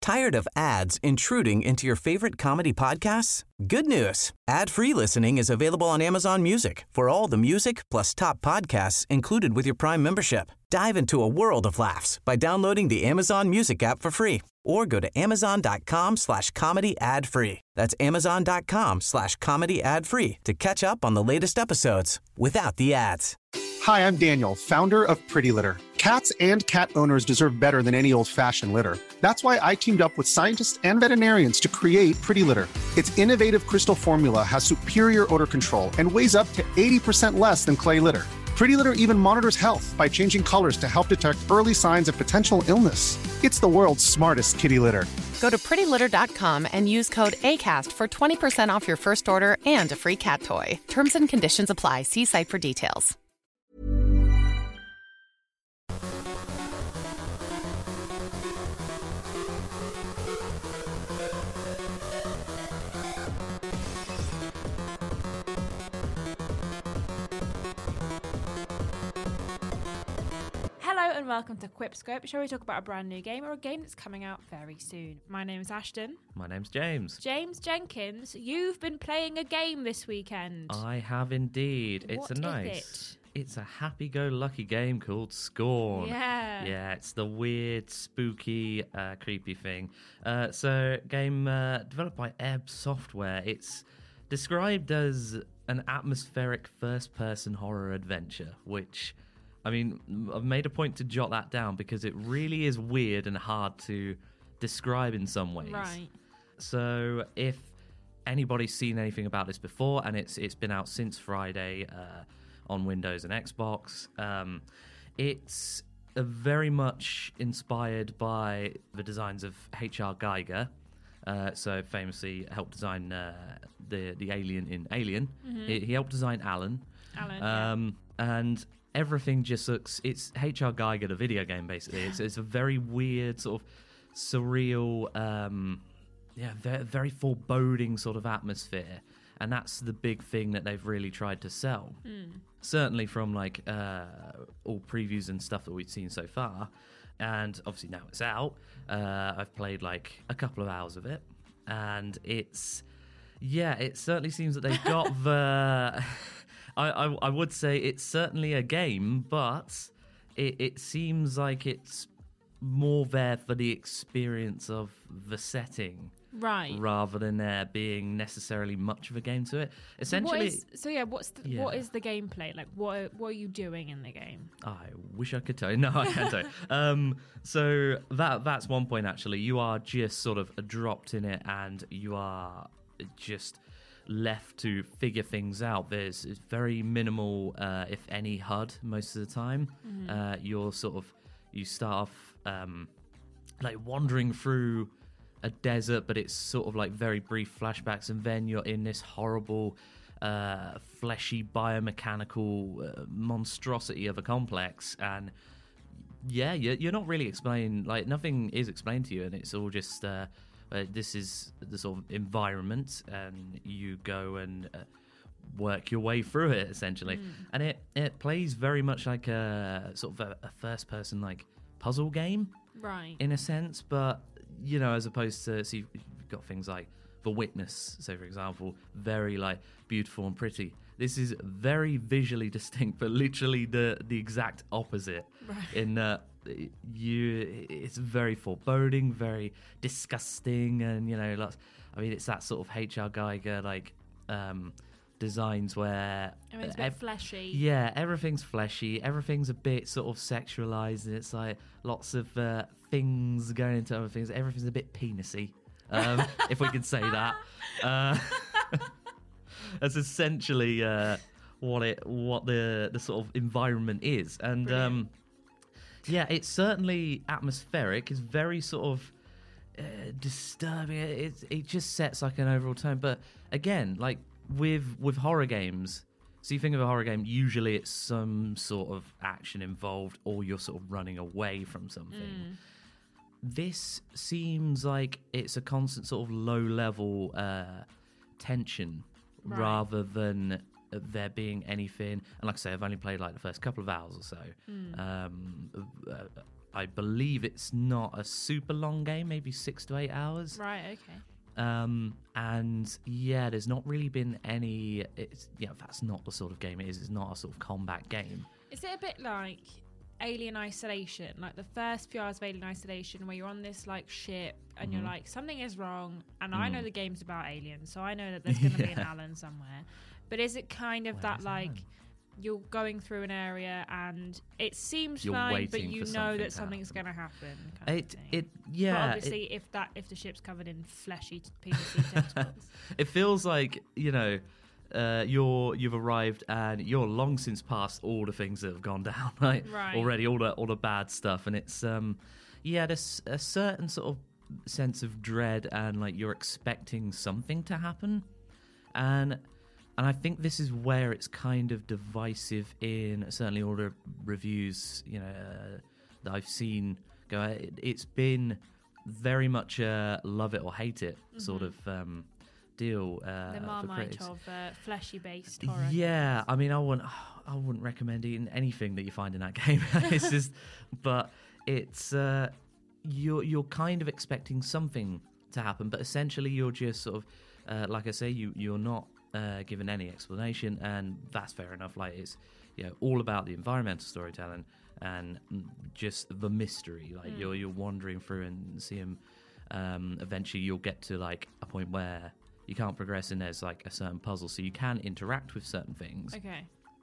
Tired of ads intruding into your favorite comedy podcasts? Good news. Ad-free listening is available on Amazon Music for all the music plus top podcasts included with your Prime membership. Dive into a world of laughs by downloading the Amazon Music app for free or go to amazon.com/comedy ad-free. That's amazon.com/comedy ad-free to catch up on the latest episodes without the ads. Hi, I'm Daniel, founder of Pretty Litter. Cats and cat owners deserve better than any old-fashioned litter. That's why I teamed up with scientists and veterinarians to create Pretty Litter. Its innovative crystal formula has superior odor control and weighs up to 80% less than clay litter. Pretty Litter even monitors health by changing colors to help detect early signs of potential illness. It's the world's smartest kitty litter. Go to prettylitter.com and use code ACAST for 20% off your first order and a free cat toy. Terms and conditions apply. See site for details. Hello and welcome to Quipscope, a show where we talk about a brand new game or a game that's coming out very soon. My name is Ashton. My name's James. James Jenkins, you've been playing a game this weekend. I have indeed. What is it? It's a happy-go-lucky game called Scorn. Yeah. Yeah, it's the weird, spooky, creepy thing. So, game developed by Ebb Software. It's described as an atmospheric first-person horror adventure, which, I mean, I've made a point to jot that down because it really is weird and hard to describe in some ways. Right. So, if anybody's seen anything about this before, and it's been out since Friday, on Windows and Xbox. It's very much inspired by the designs of H.R. Giger, so famously helped design the alien in Alien. Mm-hmm. He helped design Alan. Alan, And everything just looks... It's H.R. Giger, the video game, basically. It's a very weird, sort of surreal, very foreboding sort of atmosphere. And that's the big thing that they've really tried to sell. Certainly from like all previews and stuff that we've seen so far. And obviously now it's out. I've played like a couple of hours of it. And it certainly seems that they've got the... I would say it's certainly a game, but it seems like it's more there for the experience of the setting. right. Rather than there being necessarily much of a game to it. Essentially, What is the gameplay? Like, what are you doing in the game? I wish I could tell you. No, I can't tell you. So that's one point, actually. You are just sort of dropped in it and you are just left to figure things out. There's very minimal, if any, HUD most of the time. Mm-hmm. You start off like wandering through a desert, but it's sort of like very brief flashbacks, and then you're in this horrible fleshy biomechanical monstrosity of a complex, and you're not really explained, like nothing is explained to you, and it's all just this is the sort of environment, and you go and work your way through it essentially. And it plays very much like a sort of a first person like puzzle game, Right. in a sense, but you know, as opposed to, so you've got things like The Witness, so for example, very like beautiful and pretty. This is very visually distinct, but literally the exact opposite. Right. In that it's very foreboding, very disgusting, and you know, it's that sort of H.R. Giger like designs where It's a bit fleshy. Yeah, everything's fleshy, everything's a bit sort of sexualized, and it's like lots of things going into other things. Everything's a bit penisy, if we could say that. That's essentially what the sort of environment is, and it's certainly atmospheric. It's very sort of disturbing. It just sets like an overall tone, but again, like with horror games, so you think of a horror game, usually it's some sort of action involved, or you're sort of running away from something. This seems like it's a constant sort of low-level tension, Right. rather than there being anything. And like I say, I've only played like the first couple of hours or so. I believe it's not a super long game, maybe 6 to 8 hours. Right, okay. And yeah, there's not really been any. That's not the sort of game it is. It's not a sort of combat game. Is it a bit like Alien Isolation, like the first few hours of Alien Isolation, where you're on this like ship and you're like, something is wrong, and I know the game's about aliens, so I know that there's going to be an Alan somewhere. But is it kind of that like you're going through an area and it seems You're fine, but waiting you for know something that to something's happen. going to happen? Yeah. But obviously, if the ship's covered in fleshy PVC tentacles, It feels like, you've arrived and you're long since past all the things that have gone down, right? Already, all the bad stuff, and it's there's a certain sort of sense of dread and like you're expecting something to happen, and I think this is where it's kind of divisive in certainly all the reviews that I've seen go. It's been very much a love it or hate it sort of deal. the for Marmite critics. of fleshy-based horror. Yeah, I mean, I wouldn't recommend eating anything that you find in that game. It's just, but it's you're kind of expecting something to happen, but essentially you're just sort of like I say, you're not given any explanation, and that's fair enough. Like it's all about the environmental storytelling and just the mystery. Like you're wandering through and see him. Eventually, you'll get to like a point where you can't progress, and there's like a certain puzzle, so you can interact with certain things. Okay.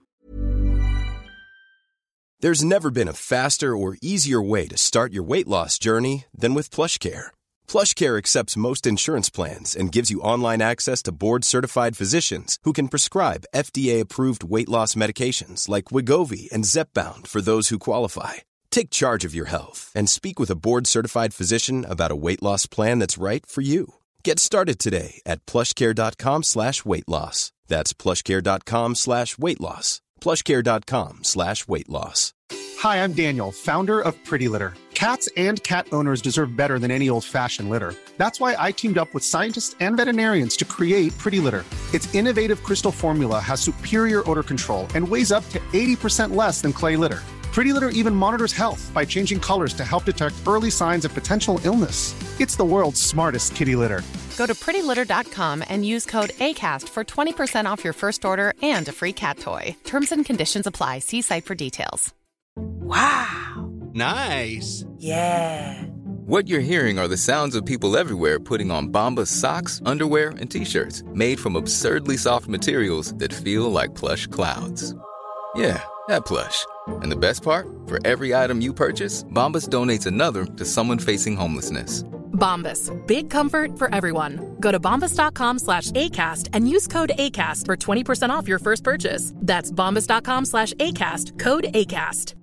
There's never been a faster or easier way to start your weight loss journey than with PlushCare. PlushCare accepts most insurance plans and gives you online access to board-certified physicians who can prescribe FDA-approved weight loss medications like Wegovy and Zepbound for those who qualify. Take charge of your health and speak with a board-certified physician about a weight loss plan that's right for you. Get started today at plushcare.com/weight loss. That's plushcare.com/weight loss. plushcare.com/weight loss. Hi, I'm Daniel, founder of Pretty Litter. Cats and cat owners deserve better than any old-fashioned litter. That's why I teamed up with scientists and veterinarians to create Pretty Litter. Its innovative crystal formula has superior odor control and weighs up to 80% less than clay litter. Pretty Litter even monitors health by changing colors to help detect early signs of potential illness. It's the world's smartest kitty litter. Go to prettylitter.com and use code ACAST for 20% off your first order and a free cat toy. Terms and conditions apply. See site for details. Wow. Nice. Yeah. What you're hearing are the sounds of people everywhere putting on Bombas socks, underwear, and T-shirts made from absurdly soft materials that feel like plush clouds. Yeah, that plush. And the best part? For every item you purchase, Bombas donates another to someone facing homelessness. Bombas. Big comfort for everyone. Go to bombas.com/ACAST and use code ACAST for 20% off your first purchase. That's bombas.com/ACAST. Code ACAST.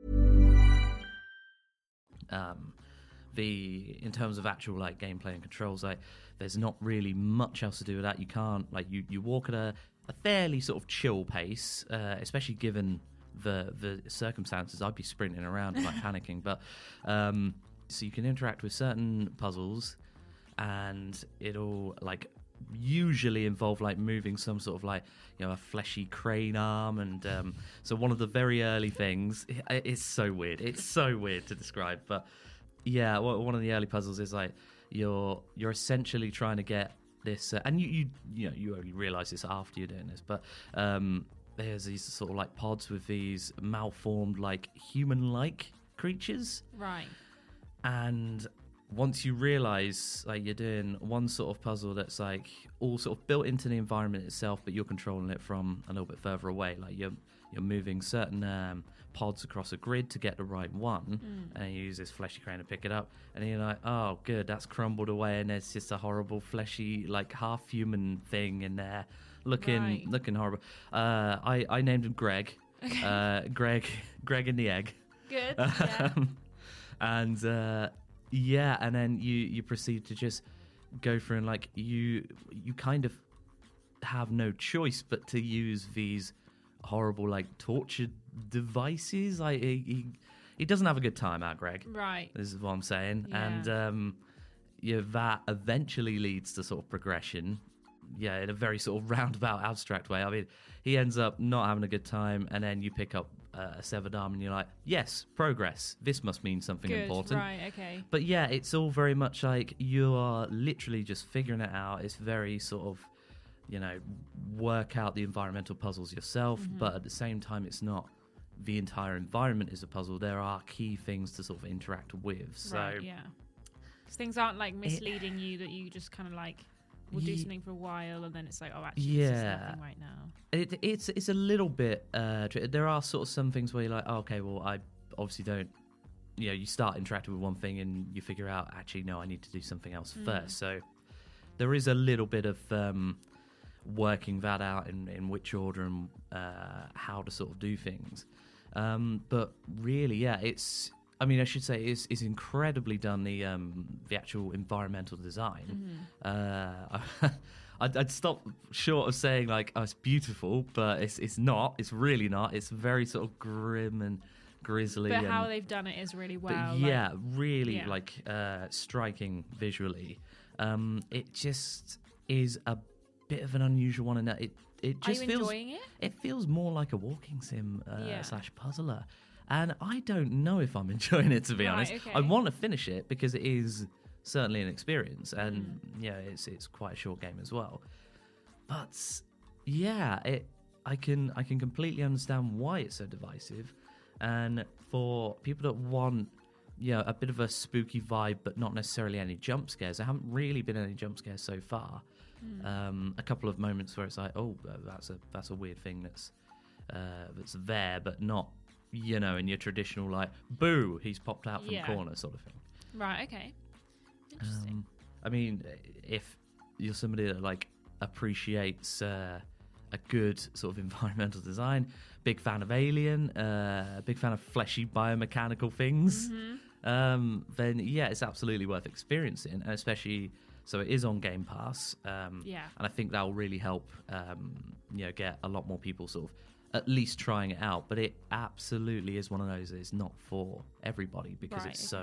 In terms of actual like gameplay and controls, like there's not really much else to do with that. You can't like you walk at a fairly sort of chill pace, especially given the circumstances. I'd be sprinting around and like panicking, but so you can interact with certain puzzles, and it'll like usually involve like moving some sort of like a fleshy crane arm, and so one of the very early things, it's so weird to describe, but yeah, one of the early puzzles is like you're essentially trying to get this, and you only realize this after you're doing this, but there's these sort of like pods with these malformed like human-like creatures, Right. and once you realize like you're doing one sort of puzzle that's like all sort of built into the environment itself, but you're controlling it from a little bit further away, like you're moving certain pods across a grid to get the right one, and you use this fleshy crane to pick it up, and you're like, oh good, that's crumbled away, and there's just a horrible fleshy like half human thing in there looking horrible. I named him Greg. Greg in the egg. Good. Yeah. And and then you proceed to just go through, and like you kind of have no choice but to use these horrible like torture devices. Like he doesn't have a good time out, Greg. Right. This is what I'm saying. Yeah. And that eventually leads to sort of progression. Yeah, in a very sort of roundabout, abstract way. I mean, he ends up not having a good time, and then you pick up a severed arm, and you're like, yes, progress. This must mean something Good, important. right, okay. But yeah, it's all very much like you are literally just figuring it out. It's very sort of, work out the environmental puzzles yourself, but at the same time, it's not the entire environment is a puzzle. There are key things to sort of interact with. So right, yeah. Because things aren't like misleading you that you just kind of like will do something for a while and then it's like, oh, actually, this is nothing right now. It's a little bit. There are sort of some things where you're like, oh, okay, well, I obviously don't. You start interacting with one thing and you figure out, actually, no, I need to do something else first. So there is a little bit of working that out in which order and how to sort of do things. But really, yeah, it's. I mean, I should say it's incredibly done, the actual environmental design. I'd stop short of saying like, oh, it's beautiful, but it's not. It's really not. It's very sort of grim and grisly. But how they've done it is really well. Really striking visually. It just is a bit of an unusual one, and it just feels. Enjoying it? It feels more like a walking sim / puzzler. And I don't know if I'm enjoying it, to be honest. Okay. I want to finish it because it is certainly an experience, and it's quite a short game as well. But yeah, I can completely understand why it's so divisive, and for people that want a bit of a spooky vibe, but not necessarily any jump scares. There haven't really been any jump scares so far. A couple of moments where it's like, oh, that's a weird thing that's there, but not. In your traditional, like, boo, he's popped out from the corner sort of thing. Right, okay. Interesting. I mean, if you're somebody that, like, appreciates a good sort of environmental design, big fan of Alien, big fan of fleshy biomechanical things, then, yeah, it's absolutely worth experiencing, and especially... So it is on Game Pass, and I think that will really help, get a lot more people sort of at least trying it out. But it absolutely is one of those that is not for everybody because it's so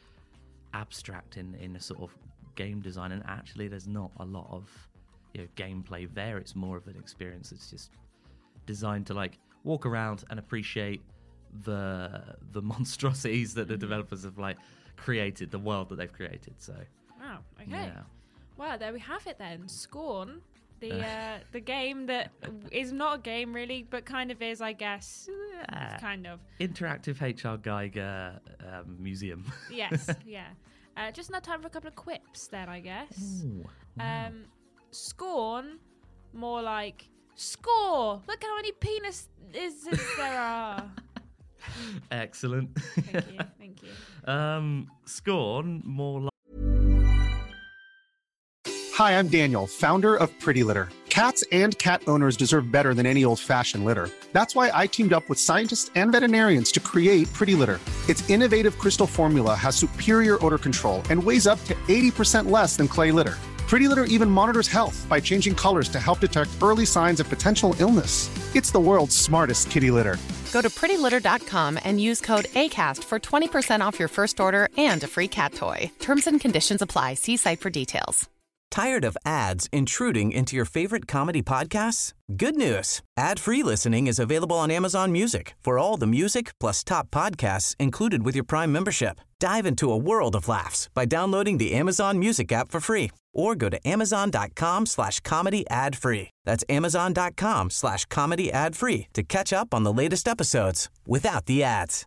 abstract in a sort of game design, and actually there's not a lot of gameplay there. It's more of an experience that's just designed to like walk around and appreciate the monstrosities that the developers have like created, the world that they've created. So. Wow, okay. Yeah. Well, there we have it then. Scorn, the game that is not a game really, but kind of is, I guess. Kind of. Interactive H.R. Geiger museum. Yes, yeah. Just enough time for a couple of quips then, I guess. Ooh, wow. Scorn, more like, score! Look how many penises there are. Excellent. Thank you. Scorn, more like... Hi, I'm Daniel, founder of Pretty Litter. Cats and cat owners deserve better than any old-fashioned litter. That's why I teamed up with scientists and veterinarians to create Pretty Litter. Its innovative crystal formula has superior odor control and weighs up to 80% less than clay litter. Pretty Litter even monitors health by changing colors to help detect early signs of potential illness. It's the world's smartest kitty litter. Go to prettylitter.com and use code ACAST for 20% off your first order and a free cat toy. Terms and conditions apply. See site for details. Tired of ads intruding into your favorite comedy podcasts? Good news. Ad-free listening is available on Amazon Music for all the music plus top podcasts included with your Prime membership. Dive into a world of laughs by downloading the Amazon Music app for free or go to amazon.com/comedy ad-free. That's amazon.com/comedy ad-free to catch up on the latest episodes without the ads.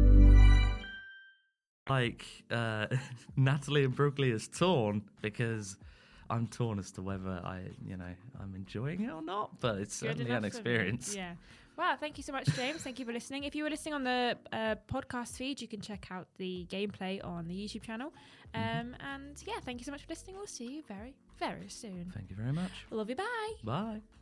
Like, Natalie and Brooklyn is torn because... I'm torn as to whether I'm enjoying it or not, but it's certainly an experience. Yeah. Wow, thank you so much, James. Thank you for listening. If you were listening on the podcast feed, you can check out the gameplay on the YouTube channel. And yeah, thank you so much for listening. We'll see you very, very soon. Thank you very much. Love you. Bye. Bye.